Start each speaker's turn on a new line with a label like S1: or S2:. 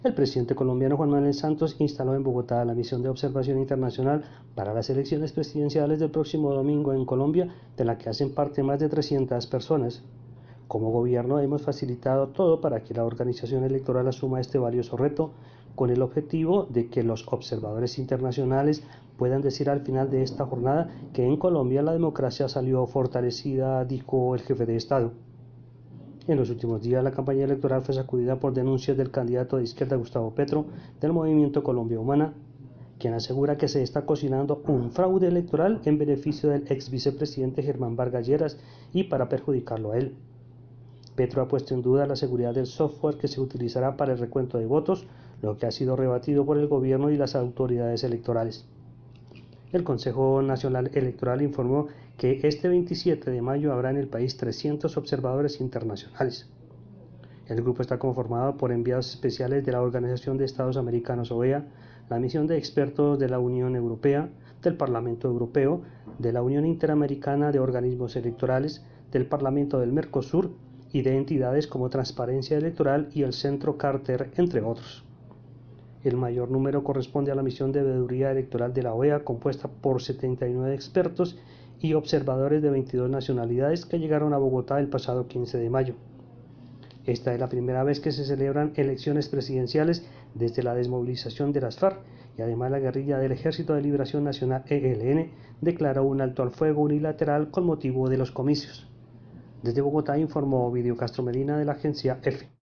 S1: El presidente colombiano Juan Manuel Santos instaló en Bogotá la misión de observación internacional para las elecciones presidenciales del próximo domingo en Colombia, de la que hacen parte más de 300 personas. Como gobierno hemos facilitado todo para que la organización electoral asuma este valioso reto, con el objetivo de que los observadores internacionales puedan decir al final de esta jornada que en Colombia la democracia salió fortalecida, dijo el jefe de Estado. En los últimos días la campaña electoral fue sacudida por denuncias del candidato de izquierda Gustavo Petro del movimiento Colombia Humana, quien asegura que se está cocinando un fraude electoral en beneficio del ex vicepresidente Germán Vargas Lleras y para perjudicarlo a él. Petro ha puesto en duda la seguridad del software que se utilizará para el recuento de votos, lo que ha sido rebatido por el gobierno y las autoridades electorales. El Consejo Nacional Electoral informó que este 27 de mayo habrá en el país 300 observadores internacionales. El grupo está conformado por enviados especiales de la Organización de Estados Americanos OEA, la misión de expertos de la Unión Europea, del Parlamento Europeo, de la Unión Interamericana de Organismos Electorales, del Parlamento del Mercosur y de entidades como Transparencia Electoral y el Centro Carter, entre otros. El mayor número corresponde a la misión de veeduría electoral de la OEA, compuesta por 79 expertos y observadores de 22 nacionalidades que llegaron a Bogotá el pasado 15 de mayo. Esta es la primera vez que se celebran elecciones presidenciales desde la desmovilización de las FARC, y además la guerrilla del Ejército de Liberación Nacional ELN declaró un alto al fuego unilateral con motivo de los comicios. Desde Bogotá informó Ovidio Castro Medina de la agencia EFE.